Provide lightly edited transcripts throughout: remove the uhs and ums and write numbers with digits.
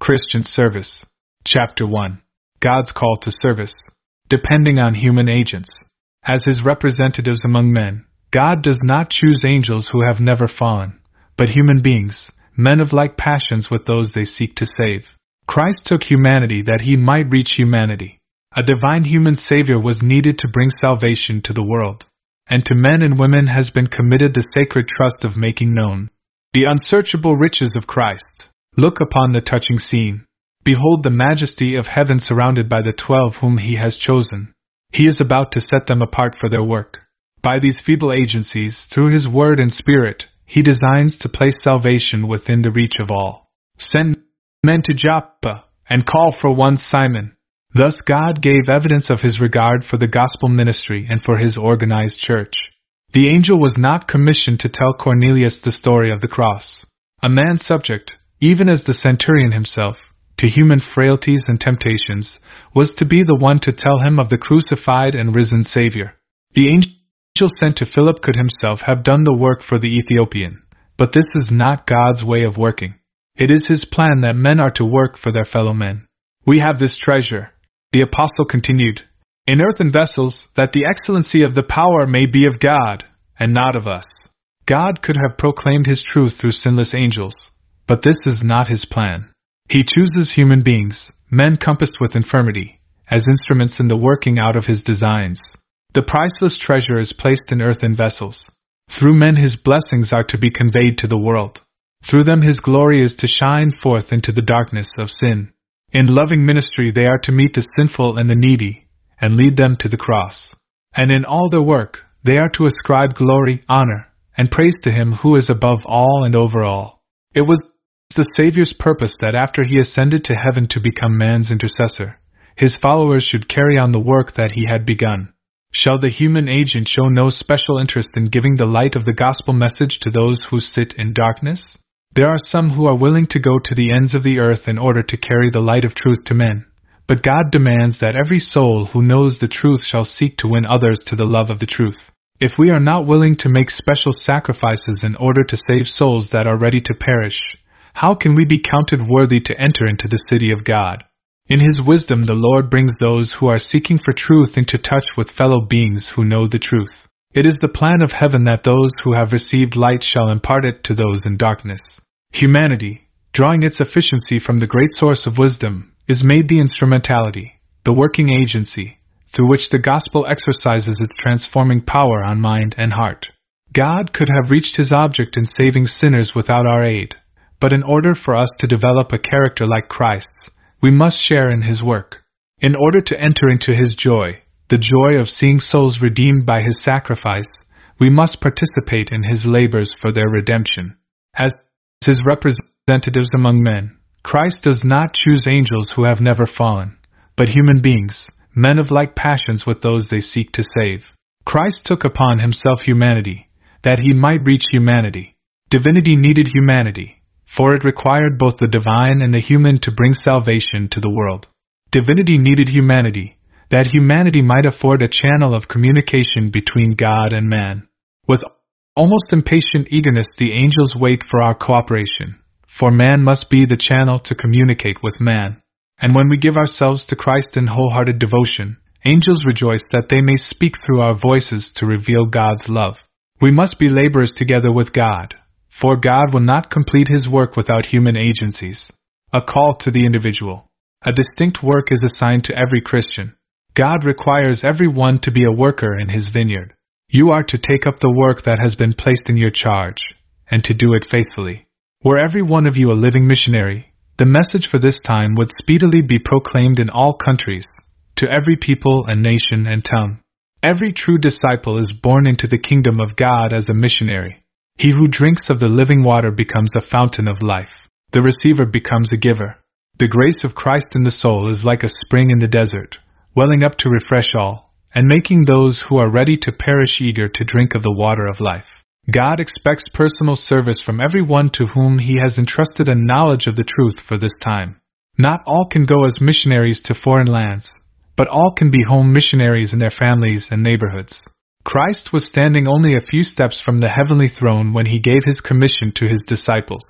Christian Service. Chapter 1. God's Call to Service. Depending on human agents. As His representatives among men, God does not choose angels who have never fallen, but human beings, men of like passions with those they seek to save. Christ took humanity that He might reach humanity. A divine human Savior was needed to bring salvation to the world. And to men and women has been committed the sacred trust of making known the unsearchable riches of Christ. Look upon the touching scene. Behold the majesty of heaven surrounded by the 12 whom He has chosen. He is about to set them apart for their work. By these feeble agencies, through His Word and Spirit, He designs to place salvation within the reach of all. Send men to Joppa, and call for one Simon. Thus God gave evidence of His regard for the gospel ministry and for His organized church. The angel was not commissioned to tell Cornelius the story of the cross. A man subject, even as the centurion himself, to human frailties and temptations, was to be the one to tell him of the crucified and risen Savior. The angel sent to Philip could himself have done the work for the Ethiopian, but this is not God's way of working. It is His plan that men are to work for their fellow men. We have this treasure, the apostle continued, in earthen vessels, that the excellency of the power may be of God, and not of us. God could have proclaimed His truth through sinless angels, but this is not His plan. He chooses human beings, men compassed with infirmity, as instruments in the working out of His designs. The priceless treasure is placed in earthen vessels. Through men His blessings are to be conveyed to the world. Through them His glory is to shine forth into the darkness of sin. In loving ministry they are to meet the sinful and the needy, and lead them to the cross. And in all their work, they are to ascribe glory, honor, and praise to Him who is above all and over all. It was the Savior's purpose that after He ascended to heaven to become man's intercessor, His followers should carry on the work that He had begun. Shall the human agent show no special interest in giving the light of the gospel message to those who sit in darkness? There are some who are willing to go to the ends of the earth in order to carry the light of truth to men, but God demands that every soul who knows the truth shall seek to win others to the love of the truth. If we are not willing to make special sacrifices in order to save souls that are ready to perish, how can we be counted worthy to enter into the city of God? In His wisdom the Lord brings those who are seeking for truth into touch with fellow beings who know the truth. It is the plan of heaven that those who have received light shall impart it to those in darkness. Humanity, drawing its efficiency from the great source of wisdom, is made the instrumentality, the working agency, through which the gospel exercises its transforming power on mind and heart. God could have reached His object in saving sinners without our aid, but in order for us to develop a character like Christ's, we must share in His work. In order to enter into His joy, the joy of seeing souls redeemed by His sacrifice, we must participate in His labors for their redemption. As His representatives among men, Christ does not choose angels who have never fallen, but human beings, men of like passions with those they seek to save. Christ took upon Himself humanity, that He might reach humanity. Divinity needed humanity, for it required both the divine and the human to bring salvation to the world. Divinity needed humanity, that humanity might afford a channel of communication between God and man. With almost impatient eagerness the angels wait for our cooperation, for man must be the channel to communicate with man. And when we give ourselves to Christ in wholehearted devotion, angels rejoice that they may speak through our voices to reveal God's love. We must be laborers together with God, for God will not complete His work without human agencies. A call to the individual. A distinct work is assigned to every Christian. God requires every one to be a worker in His vineyard. You are to take up the work that has been placed in your charge, and to do it faithfully. Were every one of you a living missionary, the message for this time would speedily be proclaimed in all countries, to every people and nation and tongue. Every true disciple is born into the kingdom of God as a missionary. He who drinks of the living water becomes a fountain of life. The receiver becomes a giver. The grace of Christ in the soul is like a spring in the desert, welling up to refresh all, and making those who are ready to perish eager to drink of the water of life. God expects personal service from every one to whom He has entrusted a knowledge of the truth for this time. Not all can go as missionaries to foreign lands, but all can be home missionaries in their families and neighborhoods. Christ was standing only a few steps from the heavenly throne when He gave His commission to His disciples.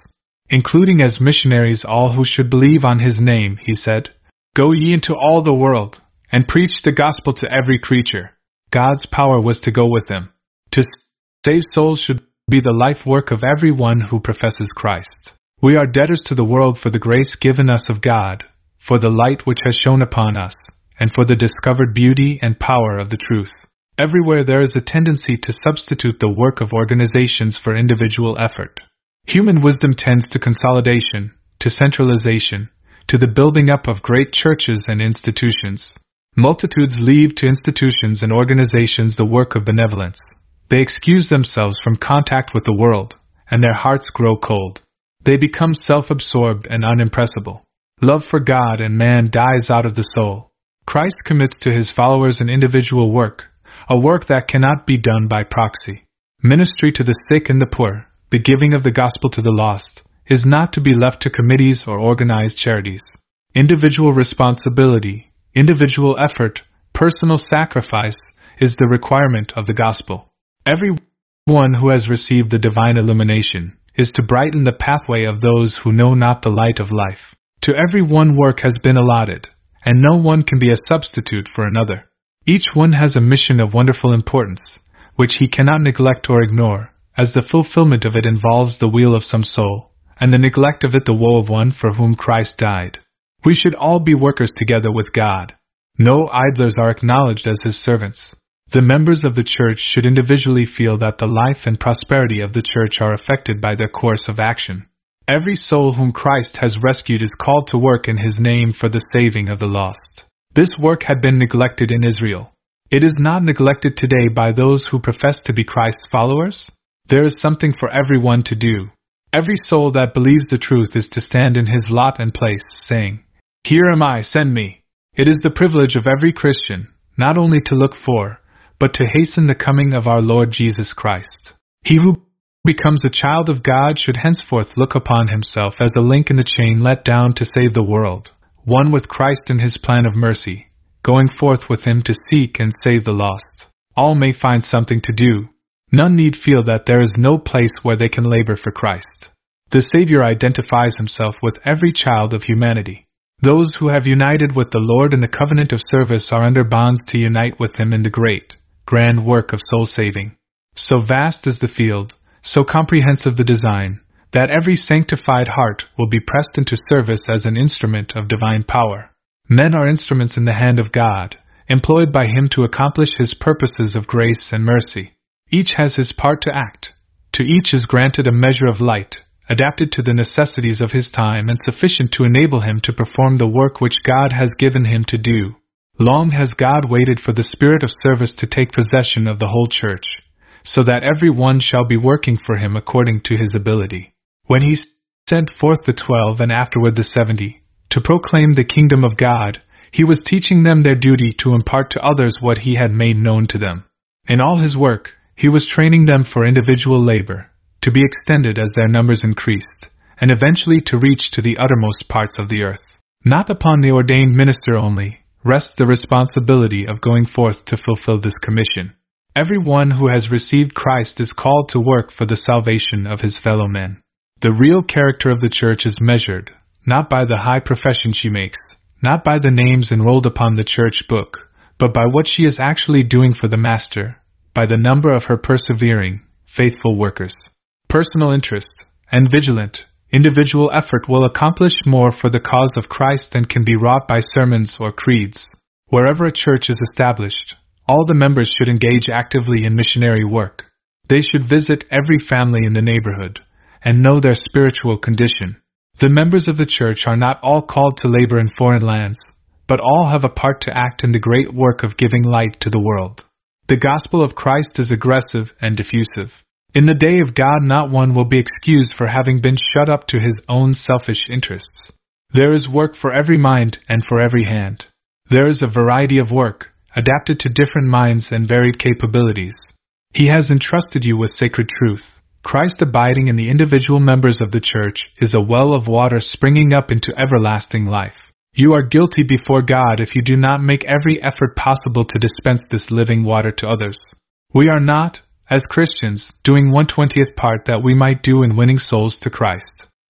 including as missionaries all who should believe on his name, he said, "Go ye into all the world, and preach the gospel to every creature." God's power was to go with them. To save souls should be the life work of everyone who professes Christ. We are debtors to the world for the grace given us of God, for the light which has shone upon us, and for the discovered beauty and power of the truth. Everywhere there is a tendency to substitute the work of organizations for individual effort. Human wisdom tends to consolidation, to centralization, to the building up of great churches and institutions. Multitudes leave to institutions and organizations the work of benevolence. They excuse themselves from contact with the world, and their hearts grow cold. They become self-absorbed and unimpressible. Love for God and man dies out of the soul. Christ commits to his followers an individual work, a work that cannot be done by proxy. Ministry to the sick and the poor, the giving of the gospel to the lost, is not to be left to committees or organized charities. Individual responsibility, individual effort, personal sacrifice is the requirement of the gospel. Everyone who has received the divine illumination is to brighten the pathway of those who know not the light of life. To every one work has been allotted, and no one can be a substitute for another. Each one has a mission of wonderful importance, which he cannot neglect or ignore, as the fulfillment of it involves the weal of some soul, and the neglect of it the woe of one for whom Christ died. We should all be workers together with God. No idlers are acknowledged as his servants. The members of the church should individually feel that the life and prosperity of the church are affected by their course of action. Every soul whom Christ has rescued is called to work in his name for the saving of the lost. This work had been neglected in Israel. It is not neglected today by those who profess to be Christ's followers. There is something for everyone to do. Every soul that believes the truth is to stand in his lot and place, saying, "Here am I, send me." It is the privilege of every Christian, not only to look for, but to hasten the coming of our Lord Jesus Christ. He who becomes a child of God should henceforth look upon himself as a link in the chain let down to save the world, one with Christ in his plan of mercy, going forth with him to seek and save the lost. All may find something to do. None need feel that there is no place where they can labor for Christ. The Savior identifies himself with every child of humanity. Those who have united with the Lord in the covenant of service are under bonds to unite with him in the great, grand work of soul-saving. So vast is the field, so comprehensive the design, that every sanctified heart will be pressed into service as an instrument of divine power. Men are instruments in the hand of God, employed by him to accomplish his purposes of grace and mercy. Each has his part to act. To each is granted a measure of light, adapted to the necessities of his time and sufficient to enable him to perform the work which God has given him to do. Long has God waited for the spirit of service to take possession of the whole church, so that every one shall be working for him according to his ability. When he sent forth the 12 and afterward the 70, to proclaim the kingdom of God, he was teaching them their duty to impart to others what he had made known to them. In all his work, he was training them for individual labor, to be extended as their numbers increased, and eventually to reach to the uttermost parts of the earth. Not upon the ordained minister only rests the responsibility of going forth to fulfill this commission. Every one who has received Christ is called to work for the salvation of his fellow men. The real character of the church is measured, not by the high profession she makes, not by the names enrolled upon the church book, but by what she is actually doing for the Master, by the number of her persevering, faithful workers. Personal interest and vigilant, individual effort will accomplish more for the cause of Christ than can be wrought by sermons or creeds. Wherever a church is established, all the members should engage actively in missionary work. They should visit every family in the neighborhood and know their spiritual condition. The members of the church are not all called to labor in foreign lands, but all have a part to act in the great work of giving light to the world. The gospel of Christ is aggressive and diffusive. In the day of God, not one will be excused for having been shut up to his own selfish interests. There is work for every mind and for every hand. There is a variety of work, adapted to different minds and varied capabilities. He has entrusted you with sacred truth. Christ abiding in the individual members of the church is a well of water springing up into everlasting life. You are guilty before God if you do not make every effort possible to dispense this living water to others. We are not, as Christians, doing 1/20th part that we might do in winning souls to Christ.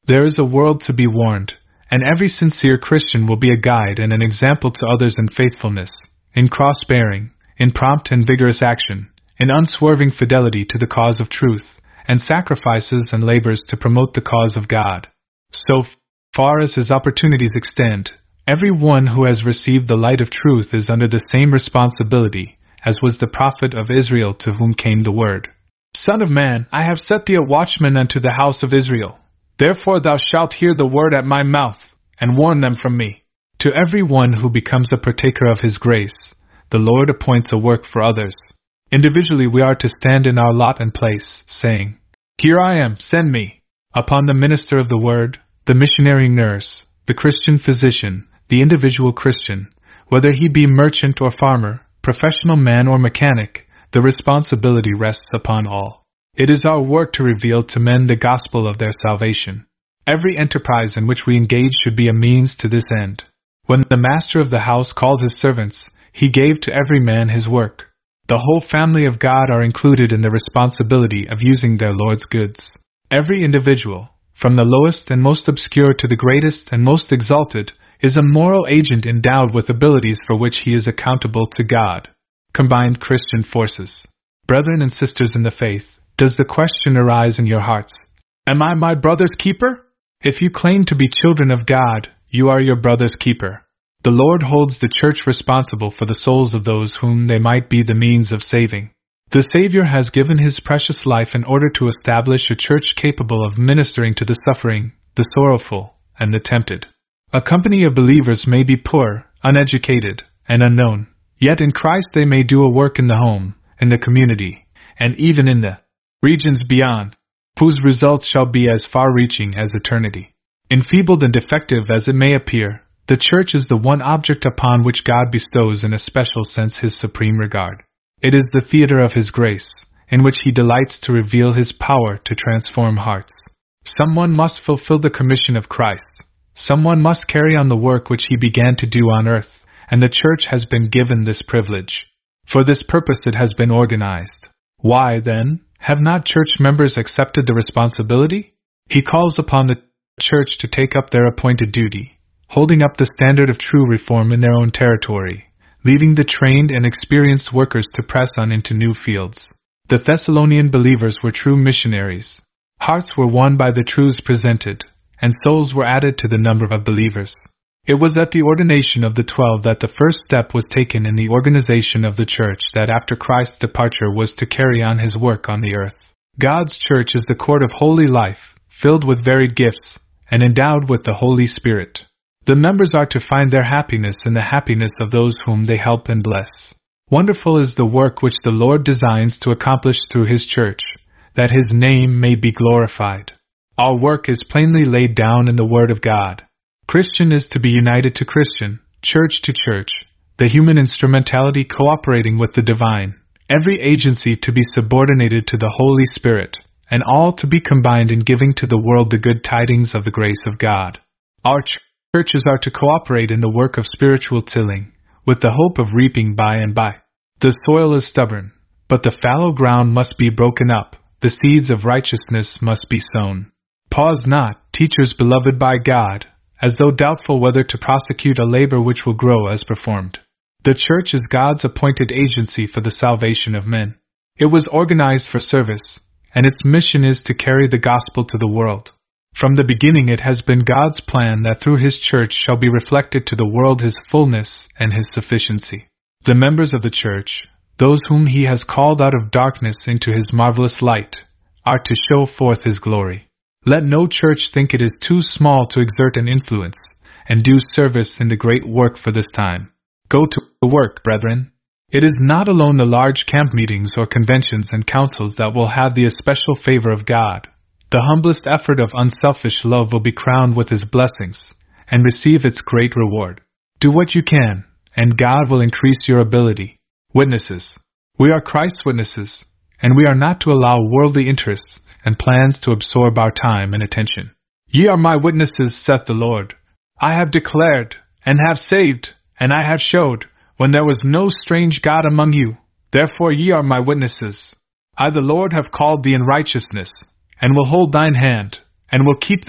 There is a world to be warned, and every sincere Christian will be a guide and an example to others in faithfulness, in cross-bearing, in prompt and vigorous action, in unswerving fidelity to the cause of truth, and sacrifices and labors to promote the cause of God. So far as his opportunities extend, every one who has received the light of truth is under the same responsibility as was the prophet of Israel to whom came the word. Son of man, I have set thee a watchman unto the house of Israel. Therefore thou shalt hear the word at my mouth, and warn them from me. To every one who becomes a partaker of his grace, the Lord appoints a work for others. Individually we are to stand in our lot and place, saying, Here I am, send me. Upon the minister of the word, the missionary nurse, the Christian physician, the individual Christian, whether he be merchant or farmer, professional man or mechanic, the responsibility rests upon all. It is our work to reveal to men the gospel of their salvation. Every enterprise in which we engage should be a means to this end. When the master of the house called his servants, he gave to every man his work. The whole family of God are included in the responsibility of using their Lord's goods. Every individual, from the lowest and most obscure to the greatest and most exalted, is a moral agent endowed with abilities for which he is accountable to God. Combined Christian forces. Brethren and sisters in the faith, does the question arise in your hearts, Am I my brother's keeper? If you claim to be children of God, you are your brother's keeper. The Lord holds the church responsible for the souls of those whom they might be the means of saving. The Savior has given his precious life in order to establish a church capable of ministering to the suffering, the sorrowful, and the tempted. A company of believers may be poor, uneducated, and unknown, yet in Christ they may do a work in the home, in the community, and even in the regions beyond, whose results shall be as far-reaching as eternity. Enfeebled and defective as it may appear, the church is the one object upon which God bestows in a special sense his supreme regard. It is the theater of his grace, in which he delights to reveal his power to transform hearts. Someone must fulfill the commission of Christ. Someone must carry on the work which he began to do on earth, and the church has been given this privilege. For this purpose it has been organized. Why, then, have not church members accepted the responsibility? He calls upon the church to take up their appointed duty, holding up the standard of true reform in their own territory, leaving the trained and experienced workers to press on into new fields. The Thessalonian believers were true missionaries. Hearts were won by the truths presented, and souls were added to the number of believers. It was at the ordination of the 12 that the first step was taken in the organization of the church that after Christ's departure was to carry on his work on the earth. God's church is the court of holy life, filled with varied gifts, and endowed with the Holy Spirit. The members are to find their happiness in the happiness of those whom they help and bless. Wonderful is the work which the Lord designs to accomplish through his church, that his name may be glorified. Our work is plainly laid down in the Word of God. Christian is to be united to Christian, church to church, the human instrumentality cooperating with the divine, every agency to be subordinated to the Holy Spirit, and all to be combined in giving to the world the good tidings of the grace of God. Our churches are to cooperate in the work of spiritual tilling, with the hope of reaping by and by. The soil is stubborn, but the fallow ground must be broken up, the seeds of righteousness must be sown. Pause not, teachers beloved by God, as though doubtful whether to prosecute a labor which will grow as performed. The church is God's appointed agency for the salvation of men. It was organized for service, and its mission is to carry the gospel to the world. From the beginning it has been God's plan that through his church shall be reflected to the world his fullness and his sufficiency. The members of the church, those whom he has called out of darkness into his marvelous light, are to show forth his glory. Let no church think it is too small to exert an influence and do service in the great work for this time. Go to work, brethren. It is not alone the large camp meetings or conventions and councils that will have the especial favor of God. The humblest effort of unselfish love will be crowned with his blessings and receive its great reward. Do what you can, and God will increase your ability. Witnesses. We are Christ's witnesses, and we are not to allow worldly interests and plans to absorb our time and attention. Ye are my witnesses, saith the Lord. I have declared, and have saved, and I have showed, when there was no strange God among you. Therefore ye are my witnesses. I the Lord have called thee in righteousness, and will hold thine hand, and will keep thee,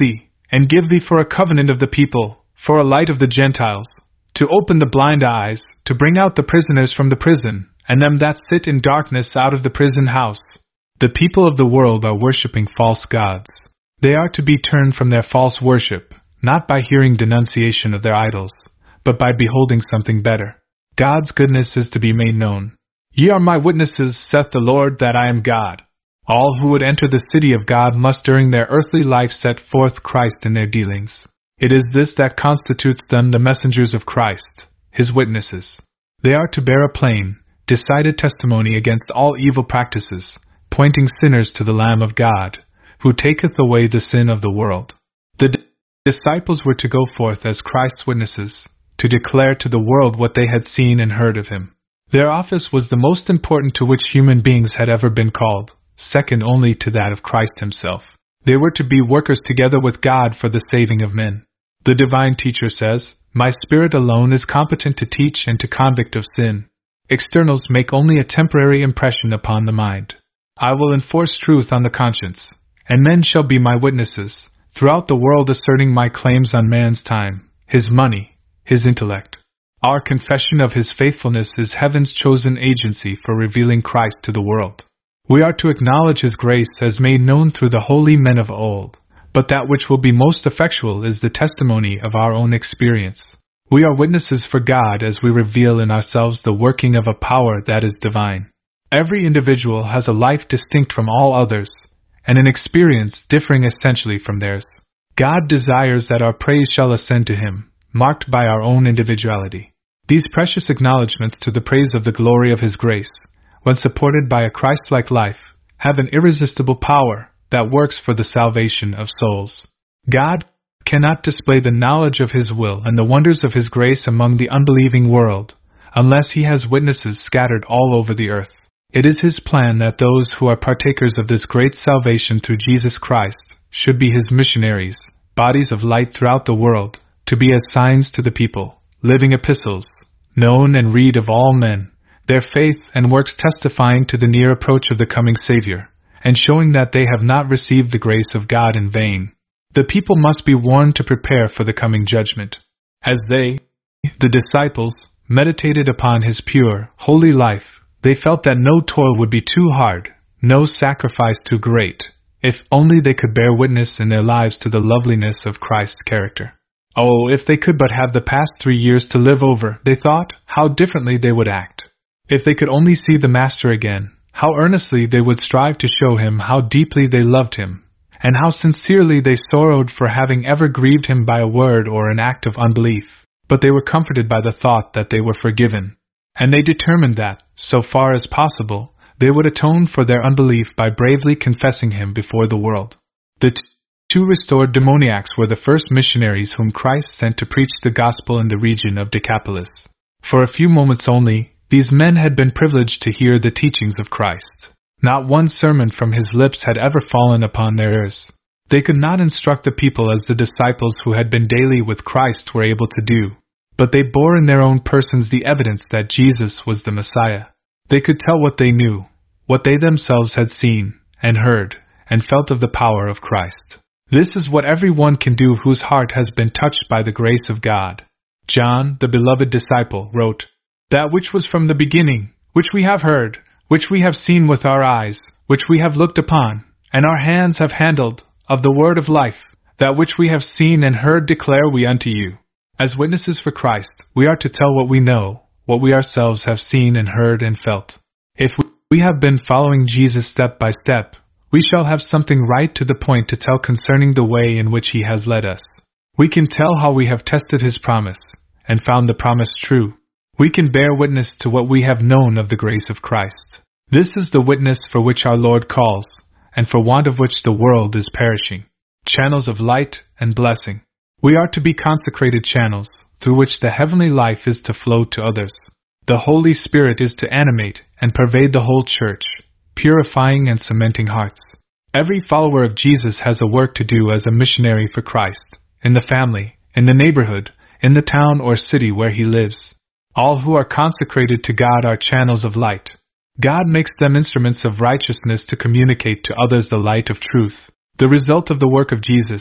and give thee for a covenant of the people, for a light of the Gentiles, to open the blind eyes, to bring out the prisoners from the prison, and them that sit in darkness out of the prison house. The people of the world are worshipping false gods. They are to be turned from their false worship, not by hearing denunciation of their idols, but by beholding something better. God's goodness is to be made known. Ye are my witnesses, saith the Lord, that I am God. All who would enter the city of God must during their earthly life set forth Christ in their dealings. It is this that constitutes them the messengers of Christ, his witnesses. They are to bear a plain, decided testimony against all evil practices, pointing sinners to the Lamb of God, who taketh away the sin of the world. The disciples were to go forth as Christ's witnesses, to declare to the world what they had seen and heard of him. Their office was the most important to which human beings had ever been called, second only to that of Christ himself. They were to be workers together with God for the saving of men. The divine teacher says, "My spirit alone is competent to teach and to convict of sin." Externals make only a temporary impression upon the mind. I will enforce truth on the conscience, and men shall be my witnesses, throughout the world asserting my claims on man's time, his money, his intellect. Our confession of his faithfulness is heaven's chosen agency for revealing Christ to the world. We are to acknowledge his grace as made known through the holy men of old, but that which will be most effectual is the testimony of our own experience. We are witnesses for God as we reveal in ourselves the working of a power that is divine. Every individual has a life distinct from all others, and an experience differing essentially from theirs. God desires that our praise shall ascend to him, marked by our own individuality. These precious acknowledgments to the praise of the glory of his grace, when supported by a Christ-like life, have an irresistible power that works for the salvation of souls. God cannot display the knowledge of his will and the wonders of his grace among the unbelieving world, unless he has witnesses scattered all over the earth. It is his plan that those who are partakers of this great salvation through Jesus Christ should be his missionaries, bodies of light throughout the world, to be as signs to the people, living epistles, known and read of all men, their faith and works testifying to the near approach of the coming Savior, and showing that they have not received the grace of God in vain. The people must be warned to prepare for the coming judgment. As they, the disciples, meditated upon his pure, holy life, they felt that no toil would be too hard, no sacrifice too great, if only they could bear witness in their lives to the loveliness of Christ's character. Oh, if they could but have the past 3 years to live over, they thought, how differently they would act. If they could only see the Master again, how earnestly they would strive to show him how deeply they loved him, and how sincerely they sorrowed for having ever grieved him by a word or an act of unbelief. But they were comforted by the thought that they were forgiven, and they determined that, so far as possible, they would atone for their unbelief by bravely confessing him before the world. The two restored demoniacs were the first missionaries whom Christ sent to preach the gospel in the region of Decapolis. For a few moments only, these men had been privileged to hear the teachings of Christ. Not one sermon from his lips had ever fallen upon their ears. They could not instruct the people as the disciples who had been daily with Christ were able to do, but they bore in their own persons the evidence that Jesus was the Messiah. They could tell what they knew, what they themselves had seen, and heard, and felt of the power of Christ. This is what everyone can do whose heart has been touched by the grace of God. John, the beloved disciple, wrote, "That which was from the beginning, which we have heard, which we have seen with our eyes, which we have looked upon, and our hands have handled, of the word of life, that which we have seen and heard declare we unto you." As witnesses for Christ, we are to tell what we know, what we ourselves have seen and heard and felt. If we have been following Jesus step by step, we shall have something right to the point to tell concerning the way in which he has led us. We can tell how we have tested his promise, and found the promise true. We can bear witness to what we have known of the grace of Christ. This is the witness for which our Lord calls, and for want of which the world is perishing. Channels of light and blessing. We are to be consecrated channels, through which the heavenly life is to flow to others. The Holy Spirit is to animate and pervade the whole church, purifying and cementing hearts. Every follower of Jesus has a work to do as a missionary for Christ, in the family, in the neighborhood, in the town or city where he lives. All who are consecrated to God are channels of light. God makes them instruments of righteousness to communicate to others the light of truth, the result of the work of Jesus,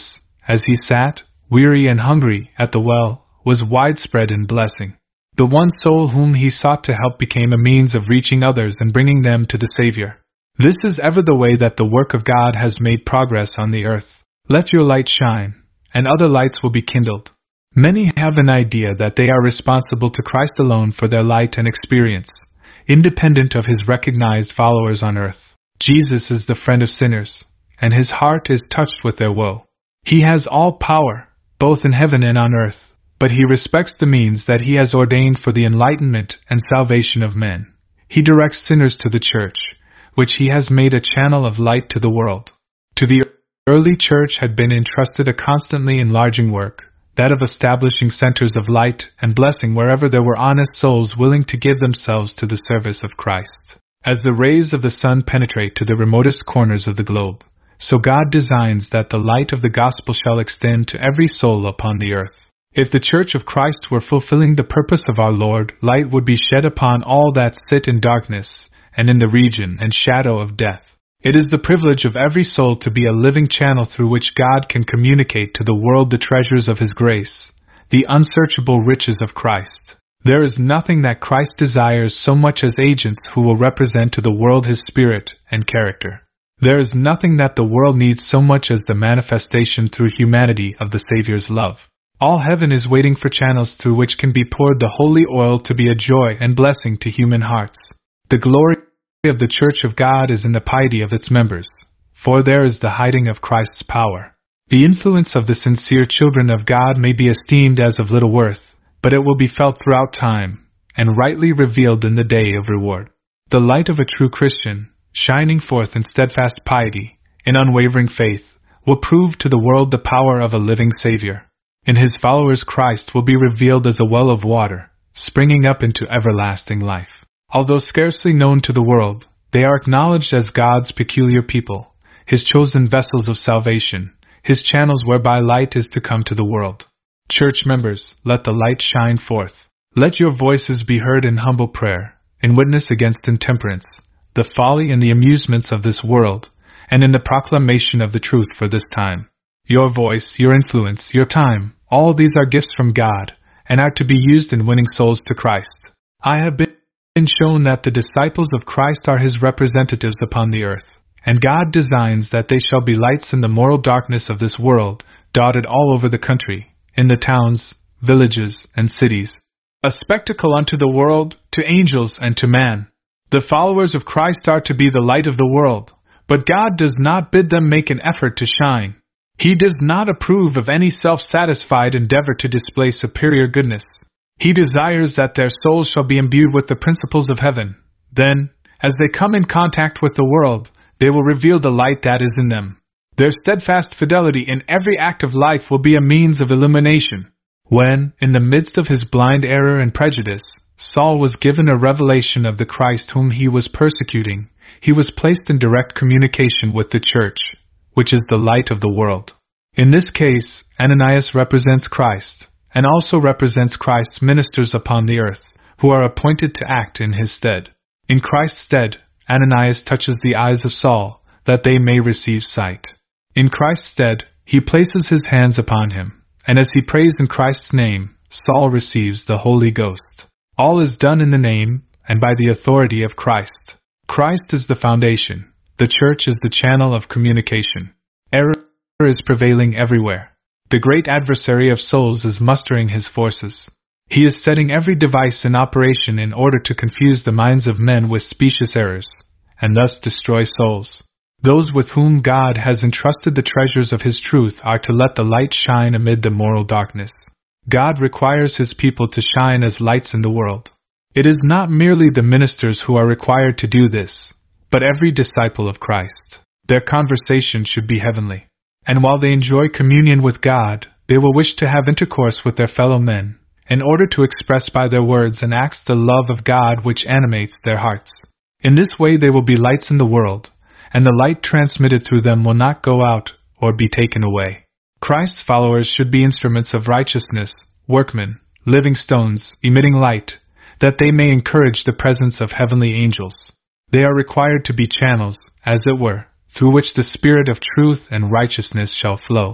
as he sat, weary and hungry, at the well, was widespread in blessing. The one soul whom he sought to help became a means of reaching others and bringing them to the Savior. This is ever the way that the work of God has made progress on the earth. Let your light shine, and other lights will be kindled. Many have an idea that they are responsible to Christ alone for their light and experience, independent of his recognized followers on earth. Jesus is the friend of sinners, and his heart is touched with their woe. He has all power, both in heaven and on earth, but he respects the means that he has ordained for the enlightenment and salvation of men. He directs sinners to the church, which he has made a channel of light to the world. To the early church had been entrusted a constantly enlarging work, that of establishing centers of light and blessing wherever there were honest souls willing to give themselves to the service of Christ. As the rays of the sun penetrate to the remotest corners of the globe, so God designs that the light of the gospel shall extend to every soul upon the earth. If the Church of Christ were fulfilling the purpose of our Lord, light would be shed upon all that sit in darkness and in the region and shadow of death. It is the privilege of every soul to be a living channel through which God can communicate to the world the treasures of His grace, the unsearchable riches of Christ. There is nothing that Christ desires so much as agents who will represent to the world His spirit and character. There is nothing that the world needs so much as the manifestation through humanity of the Savior's love. All heaven is waiting for channels through which can be poured the holy oil to be a joy and blessing to human hearts. The glory of the Church of God is in the piety of its members, for there is the hiding of Christ's power. The influence of the sincere children of God may be esteemed as of little worth, but it will be felt throughout time, and rightly revealed in the day of reward. The light of a true Christian, shining forth in steadfast piety, in unwavering faith, will prove to the world the power of a living Savior. In His followers Christ will be revealed as a well of water, springing up into everlasting life. Although scarcely known to the world, they are acknowledged as God's peculiar people, His chosen vessels of salvation, His channels whereby light is to come to the world. Church members, let the light shine forth. Let your voices be heard in humble prayer, in witness against intemperance, the folly and the amusements of this world, and in the proclamation of the truth for this time. Your voice, your influence, your time, all these are gifts from God, and are to be used in winning souls to Christ. I have been shown that the disciples of Christ are His representatives upon the earth, and God designs that they shall be lights in the moral darkness of this world, dotted all over the country, in the towns, villages, and cities. A spectacle unto the world, to angels, and to man. The followers of Christ are to be the light of the world, but God does not bid them make an effort to shine. He does not approve of any self-satisfied endeavor to display superior goodness. He desires that their souls shall be imbued with the principles of heaven. Then, as they come in contact with the world, they will reveal the light that is in them. Their steadfast fidelity in every act of life will be a means of illumination. When, in the midst of his blind error and prejudice, Saul was given a revelation of the Christ whom he was persecuting, he was placed in direct communication with the Church, which is the light of the world. In this case, Ananias represents Christ, and also represents Christ's ministers upon the earth, who are appointed to act in his stead. In Christ's stead, Ananias touches the eyes of Saul, that they may receive sight. In Christ's stead, he places his hands upon him, and as he prays in Christ's name, Saul receives the Holy Ghost. All is done in the name, and by the authority of Christ. Christ is the foundation. The Church is the channel of communication. Error is prevailing everywhere. The great adversary of souls is mustering his forces. He is setting every device in operation in order to confuse the minds of men with specious errors, and thus destroy souls. Those with whom God has entrusted the treasures of His truth are to let the light shine amid the moral darkness. God requires His people to shine as lights in the world. It is not merely the ministers who are required to do this, but every disciple of Christ. Their conversation should be heavenly. And while they enjoy communion with God, they will wish to have intercourse with their fellow men, in order to express by their words and acts the love of God which animates their hearts. In this way they will be lights in the world, and the light transmitted through them will not go out or be taken away. Christ's followers should be instruments of righteousness, workmen, living stones, emitting light, that they may encourage the presence of heavenly angels. They are required to be channels, as it were, through which the Spirit of truth and righteousness shall flow.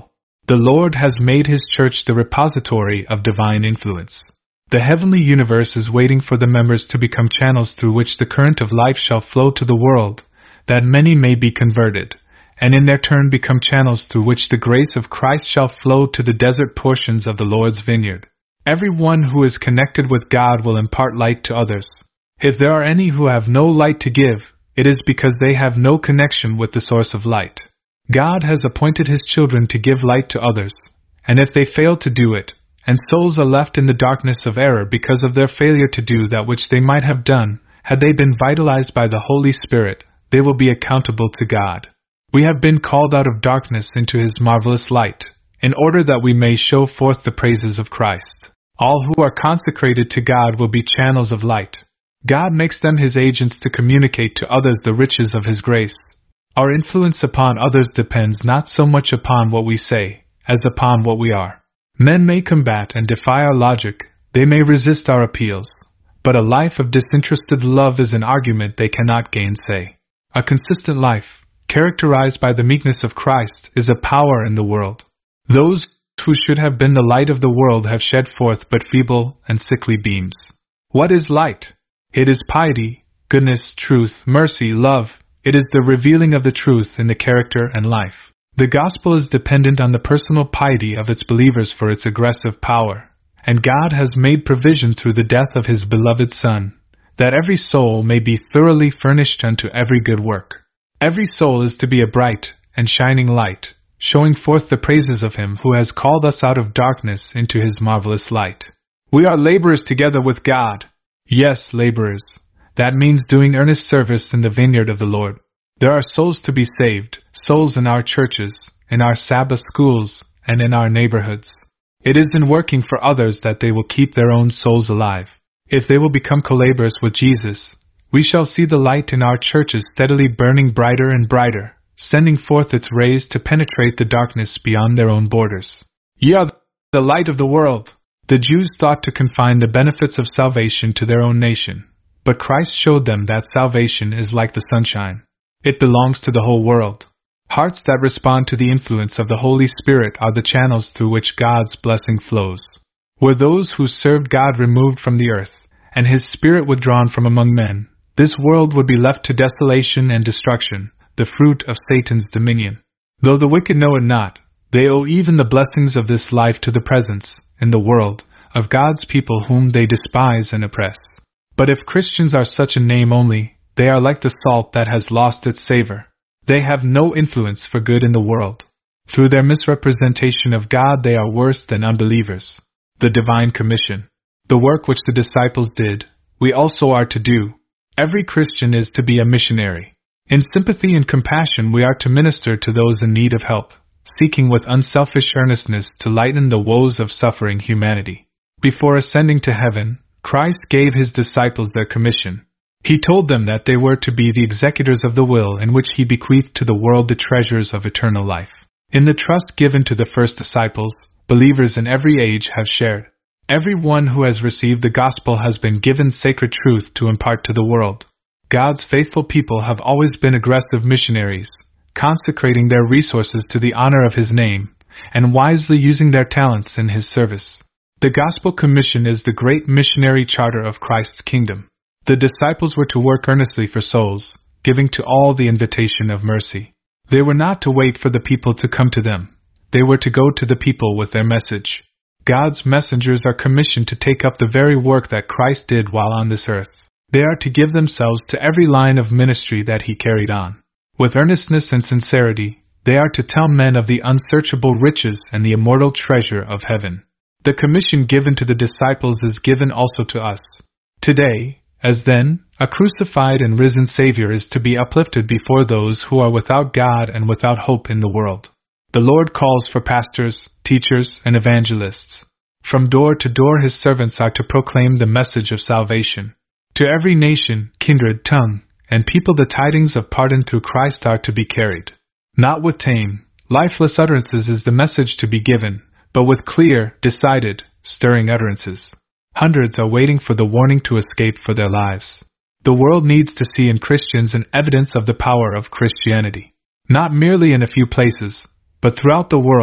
The Lord has made His church the repository of divine influence. The heavenly universe is waiting for the members to become channels through which the current of life shall flow to the world, that many may be converted, and in their turn become channels through which the grace of Christ shall flow to the desert portions of the Lord's vineyard. Everyone who is connected with God will impart light to others. If there are any who have no light to give, it is because they have no connection with the source of light. God has appointed His children to give light to others, and if they fail to do it, and souls are left in the darkness of error because of their failure to do that which they might have done, had they been vitalized by the Holy Spirit, they will be accountable to God. We have been called out of darkness into His marvelous light, in order that we may show forth the praises of Christ. All who are consecrated to God will be channels of light. God makes them His agents to communicate to others the riches of His grace. Our influence upon others depends not so much upon what we say, as upon what we are. Men may combat and defy our logic, they may resist our appeals, but a life of disinterested love is an argument they cannot gainsay. A consistent life, characterized by the meekness of Christ, is a power in the world. Those who should have been the light of the world have shed forth but feeble and sickly beams. What is light? It is piety, goodness, truth, mercy, love. It is the revealing of the truth in the character and life. The gospel is dependent on the personal piety of its believers for its aggressive power, and God has made provision through the death of His beloved Son, that every soul may be thoroughly furnished unto every good work. Every soul is to be a bright and shining light, showing forth the praises of Him who has called us out of darkness into His marvelous light. We are laborers together with God. Yes, laborers. That means doing earnest service in the vineyard of the Lord. There are souls to be saved, souls in our churches, in our Sabbath schools, and in our neighborhoods. It is in working for others that they will keep their own souls alive. If they will become co-laborers with Jesus, we shall see the light in our churches steadily burning brighter and brighter, sending forth its rays to penetrate the darkness beyond their own borders. Ye are the light of the world. The Jews thought to confine the benefits of salvation to their own nation, but Christ showed them that salvation is like the sunshine. It belongs to the whole world. Hearts that respond to the influence of the Holy Spirit are the channels through which God's blessing flows. Were those who served God removed from the earth, and His Spirit withdrawn from among men, this world would be left to desolation and destruction, the fruit of Satan's dominion. Though the wicked know it not, they owe even the blessings of this life to the presence, in the world, of God's people whom they despise and oppress. But if Christians are such a name only, they are like the salt that has lost its savor. They have no influence for good in the world. Through their misrepresentation of God they are worse than unbelievers. The Divine Commission. The work which the disciples did, we also are to do. Every Christian is to be a missionary. In sympathy and compassion we are to minister to those in need of help, seeking with unselfish earnestness to lighten the woes of suffering humanity. Before ascending to heaven, Christ gave His disciples their commission. He told them that they were to be the executors of the will in which He bequeathed to the world the treasures of eternal life. In the trust given to the first disciples, believers in every age have shared. Everyone who has received the gospel has been given sacred truth to impart to the world. God's faithful people have always been aggressive missionaries, consecrating their resources to the honor of His name, and wisely using their talents in His service. The Gospel Commission is the great missionary charter of Christ's kingdom. The disciples were to work earnestly for souls, giving to all the invitation of mercy. They were not to wait for the people to come to them. They were to go to the people with their message. God's messengers are commissioned to take up the very work that Christ did while on this earth. They are to give themselves to every line of ministry that He carried on. With earnestness and sincerity, they are to tell men of the unsearchable riches and the immortal treasure of heaven. The commission given to the disciples is given also to us. Today, as then, a crucified and risen Savior is to be uplifted before those who are without God and without hope in the world. The Lord calls for pastors, teachers, and evangelists. From door to door His servants are to proclaim the message of salvation. To every nation, kindred, tongue, and people the tidings of pardon through Christ are to be carried. Not with tame, lifeless utterances is the message to be given, but with clear, decided, stirring utterances. Hundreds are waiting for the warning to escape for their lives. The world needs to see in Christians an evidence of the power of Christianity. Not merely in a few places, but throughout the world,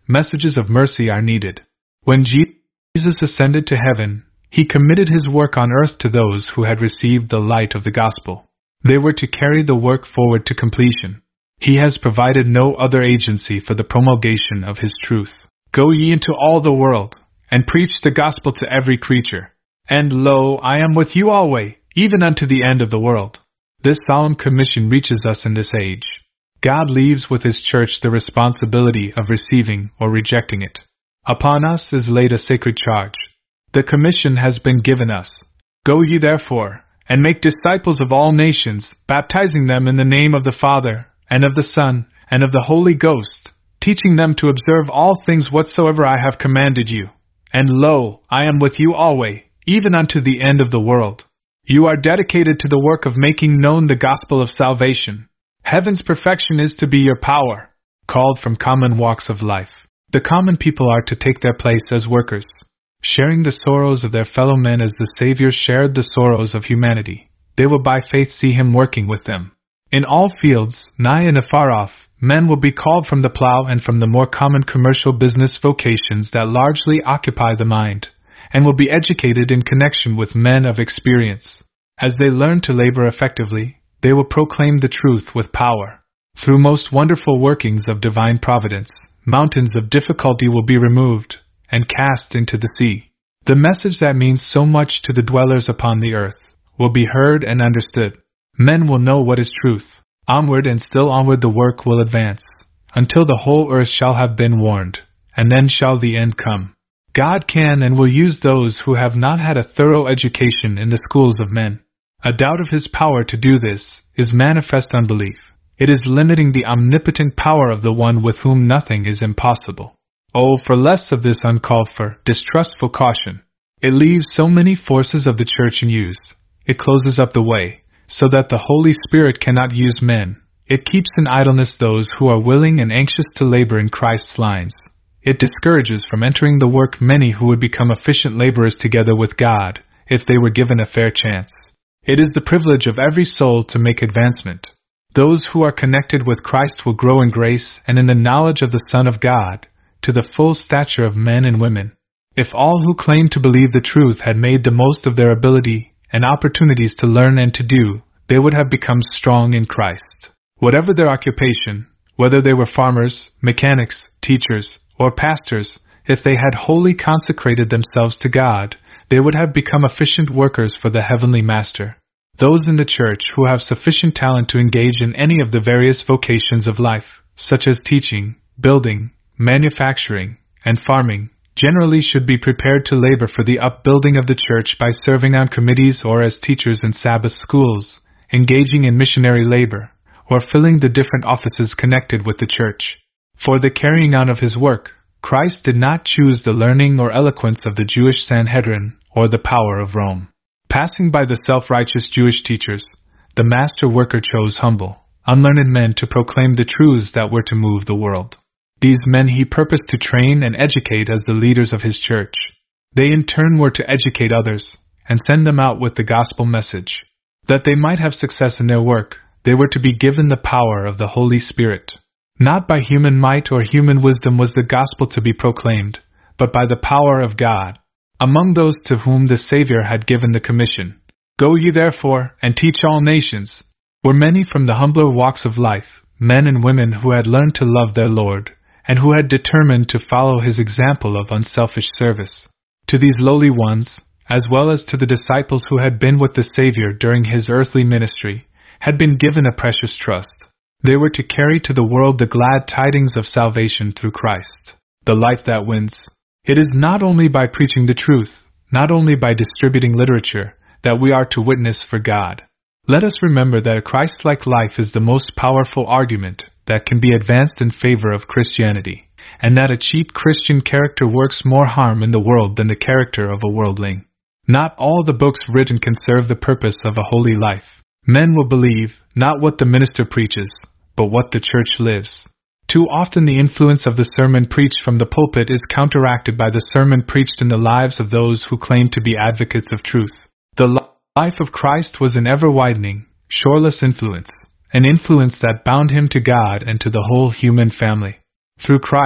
messages of mercy are needed. When Jesus ascended to heaven, he committed his work on earth to those who had received the light of the gospel. They were to carry the work forward to completion. He has provided no other agency for the promulgation of his truth. Go ye into all the world, and preach the gospel to every creature. And lo, I am with you always, even unto the end of the world. This solemn commission reaches us in this age. God leaves with his church the responsibility of receiving or rejecting it. Upon us is laid a sacred charge. The commission has been given us. Go ye therefore, and make disciples of all nations, baptizing them in the name of the Father, and of the Son, and of the Holy Ghost, teaching them to observe all things whatsoever I have commanded you. And lo, I am with you always, even unto the end of the world. You are dedicated to the work of making known the gospel of salvation. Heaven's perfection is to be your power. Called from common walks of life, the common people are to take their place as workers, sharing the sorrows of their fellow men as the Savior shared the sorrows of humanity. They will by faith see him working with them. In all fields, nigh and afar off, men will be called from the plow and from the more common commercial business vocations that largely occupy the mind, and will be educated in connection with men of experience. As they learn to labor effectively, they will proclaim the truth with power. Through most wonderful workings of divine providence, mountains of difficulty will be removed and cast into the sea. The message that means so much to the dwellers upon the earth will be heard and understood. Men will know what is truth. Onward and still onward the work will advance, until the whole earth shall have been warned, and then shall the end come. God can and will use those who have not had a thorough education in the schools of men. A doubt of his power to do this is manifest unbelief. It is limiting the omnipotent power of the one with whom nothing is impossible. Oh, for less of this uncalled for, distrustful caution. It leaves so many forces of the church in use. It closes up the way, so that the Holy Spirit cannot use men. It keeps in idleness those who are willing and anxious to labor in Christ's lines. It discourages from entering the work many who would become efficient laborers together with God, if they were given a fair chance. It is the privilege of every soul to make advancement. Those who are connected with Christ will grow in grace and in the knowledge of the Son of God, to the full stature of men and women. If all who claim to believe the truth had made the most of their ability and opportunities to learn and to do, they would have become strong in Christ. Whatever their occupation, whether they were farmers, mechanics, teachers, or pastors, if they had wholly consecrated themselves to God, they would have become efficient workers for the Heavenly Master. Those in the church who have sufficient talent to engage in any of the various vocations of life, such as teaching, building, manufacturing, and farming, generally should be prepared to labor for the upbuilding of the church by serving on committees or as teachers in Sabbath schools, engaging in missionary labor, or filling the different offices connected with the church. For the carrying on of his work, Christ did not choose the learning or eloquence of the Jewish Sanhedrin or the power of Rome. Passing by the self-righteous Jewish teachers, the master worker chose humble, unlearned men to proclaim the truths that were to move the world. These men he purposed to train and educate as the leaders of his church. They in turn were to educate others, and send them out with the gospel message. That they might have success in their work, they were to be given the power of the Holy Spirit. Not by human might or human wisdom was the gospel to be proclaimed, but by the power of God. Among those to whom the Savior had given the commission, "Go ye therefore, and teach all nations," were many from the humbler walks of life, men and women who had learned to love their Lord, and who had determined to follow his example of unselfish service. To these lowly ones, as well as to the disciples who had been with the Savior during his earthly ministry, had been given a precious trust. They were to carry to the world the glad tidings of salvation through Christ, the life that wins. It is not only by preaching the truth, not only by distributing literature, that we are to witness for God. Let us remember that a Christ-like life is the most powerful argument that can be advanced in favor of Christianity, and that a cheap Christian character works more harm in the world than the character of a worldling. Not all the books written can serve the purpose of a holy life. Men will believe, not what the minister preaches, but what the church lives. Too often the influence of the sermon preached from the pulpit is counteracted by the sermon preached in the lives of those who claim to be advocates of truth. The life of Christ was an ever-widening, shoreless influence, an influence that bound him to God and to the whole human family. Through Christ,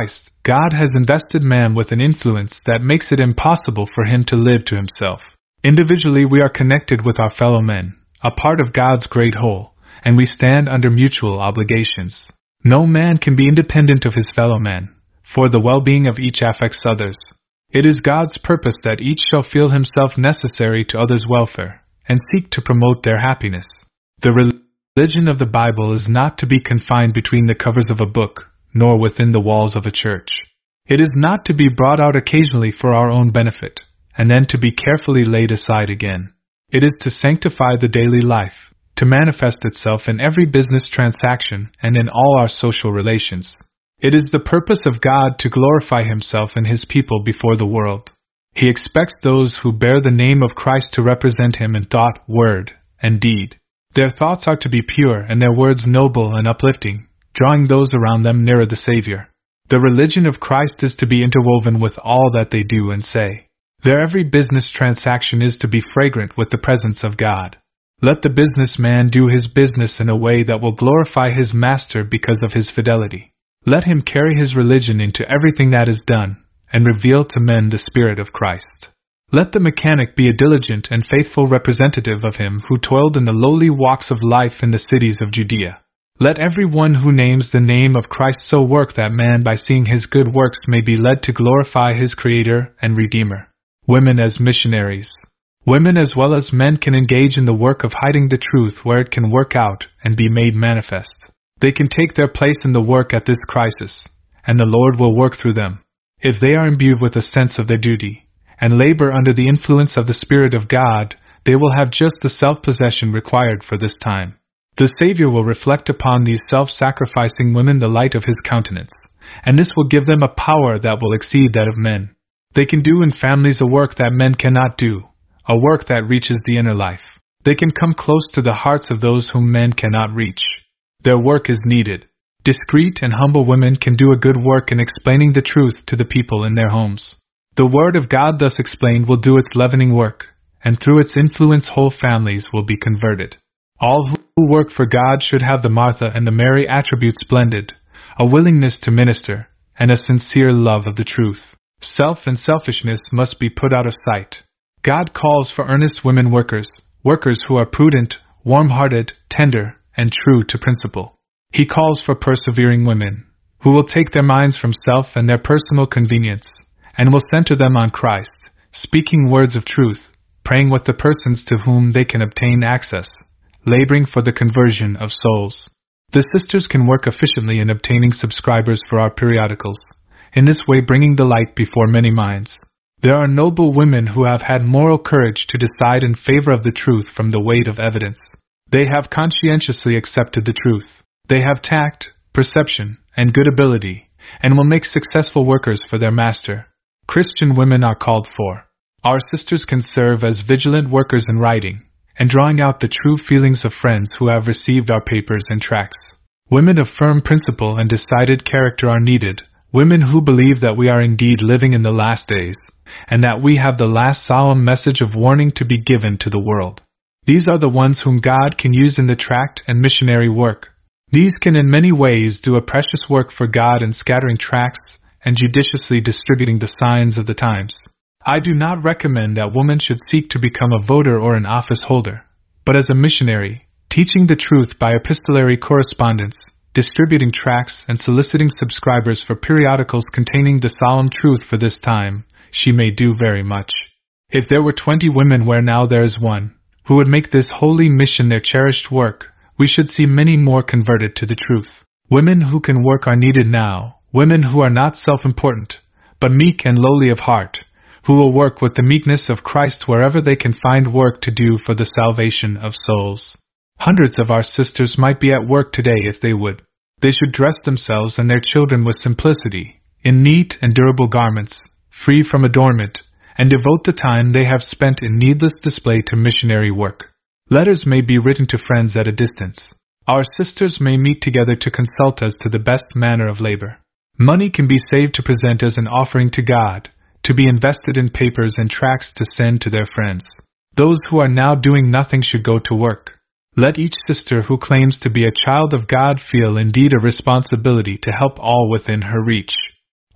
God has invested man with an influence that makes it impossible for him to live to himself. Individually we are connected with our fellow men, a part of God's great whole, and we stand under mutual obligations. No man can be independent of his fellow man, for the well-being of each affects others. It is God's purpose that each shall feel himself necessary to others' welfare, and seek to promote their happiness. The religion of the Bible is not to be confined between the covers of a book, nor within the walls of a church. It is not to be brought out occasionally for our own benefit, and then to be carefully laid aside again. It is to sanctify the daily life, to manifest itself in every business transaction and in all our social relations. It is the purpose of God to glorify himself and his people before the world. He expects those who bear the name of Christ to represent him in thought, word, and deed. Their thoughts are to be pure and their words noble and uplifting, drawing those around them nearer the Savior. The religion of Christ is to be interwoven with all that they do and say. Their every business transaction is to be fragrant with the presence of God. Let the businessman do his business in a way that will glorify his master because of his fidelity. Let him carry his religion into everything that is done, and reveal to men the Spirit of Christ. Let the mechanic be a diligent and faithful representative of him who toiled in the lowly walks of life in the cities of Judea. Let every one who names the name of Christ so work that man by seeing his good works may be led to glorify his Creator and Redeemer. Women as missionaries. Women as well as men can engage in the work of hiding the truth where it can work out and be made manifest. They can take their place in the work at this crisis, and the Lord will work through them. If they are imbued with a sense of their duty, and labor under the influence of the Spirit of God, they will have just the self-possession required for this time. The Savior will reflect upon these self-sacrificing women the light of his countenance, and this will give them a power that will exceed that of men. They can do in families a work that men cannot do, a work that reaches the inner life. They can come close to the hearts of those whom men cannot reach. Their work is needed. Discreet and humble women can do a good work in explaining the truth to the people in their homes. The Word of God thus explained will do its leavening work, and through its influence whole families will be converted. All who work for God should have the Martha and the Mary attributes blended, a willingness to minister, and a sincere love of the truth. Self and selfishness must be put out of sight. God calls for earnest women workers who are prudent, warm-hearted, tender, and true to principle. He calls for persevering women, who will take their minds from self and their personal convenience, and will center them on Christ, speaking words of truth, praying with the persons to whom they can obtain access, laboring for the conversion of souls. The sisters can work efficiently in obtaining subscribers for our periodicals, in this way bringing the light before many minds. There are noble women who have had moral courage to decide in favor of the truth from the weight of evidence. They have conscientiously accepted the truth. They have tact, perception, and good ability, and will make successful workers for their master. Christian women are called for. Our sisters can serve as vigilant workers in writing, and drawing out the true feelings of friends who have received our papers and tracts. Women of firm principle and decided character are needed, women who believe that we are indeed living in the last days, and that we have the last solemn message of warning to be given to the world. These are the ones whom God can use in the tract and missionary work. These can in many ways do a precious work for God in scattering tracts and judiciously distributing the signs of the times. I do not recommend that woman should seek to become a voter or an office holder, but as a missionary, teaching the truth by epistolary correspondence, distributing tracts and soliciting subscribers for periodicals containing the solemn truth for this time, she may do very much. If there were 20 women where now there is one, who would make this holy mission their cherished work, we should see many more converted to the truth. Women who can work are needed now, women who are not self-important, but meek and lowly of heart, who will work with the meekness of Christ wherever they can find work to do for the salvation of souls. Hundreds of our sisters might be at work today if they would. They should dress themselves and their children with simplicity, in neat and durable garments, free from adornment, and devote the time they have spent in needless display to missionary work. Letters may be written to friends at a distance. Our sisters may meet together to consult as to the best manner of labor. Money can be saved to present as an offering to God, to be invested in papers and tracts to send to their friends. Those who are now doing nothing should go to work. Let each sister who claims to be a child of God feel indeed a responsibility to help all within her reach.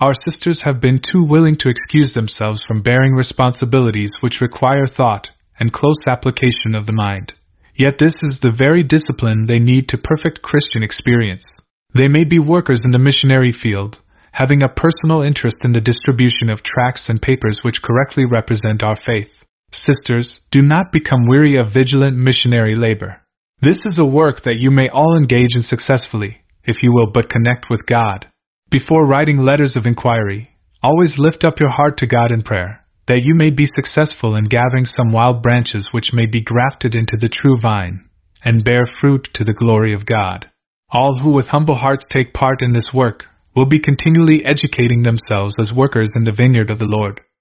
Our sisters have been too willing to excuse themselves from bearing responsibilities which require thought and close application of the mind. Yet this is the very discipline they need to perfect Christian experience. They may be workers in the missionary field, having a personal interest in the distribution of tracts and papers which correctly represent our faith. Sisters, do not become weary of vigilant missionary labor. This is a work that you may all engage in successfully, if you will but connect with God. Before writing letters of inquiry, always lift up your heart to God in prayer, that you may be successful in gathering some wild branches which may be grafted into the true vine, and bear fruit to the glory of God. All who with humble hearts take part in this work will be continually educating themselves as workers in the vineyard of the Lord.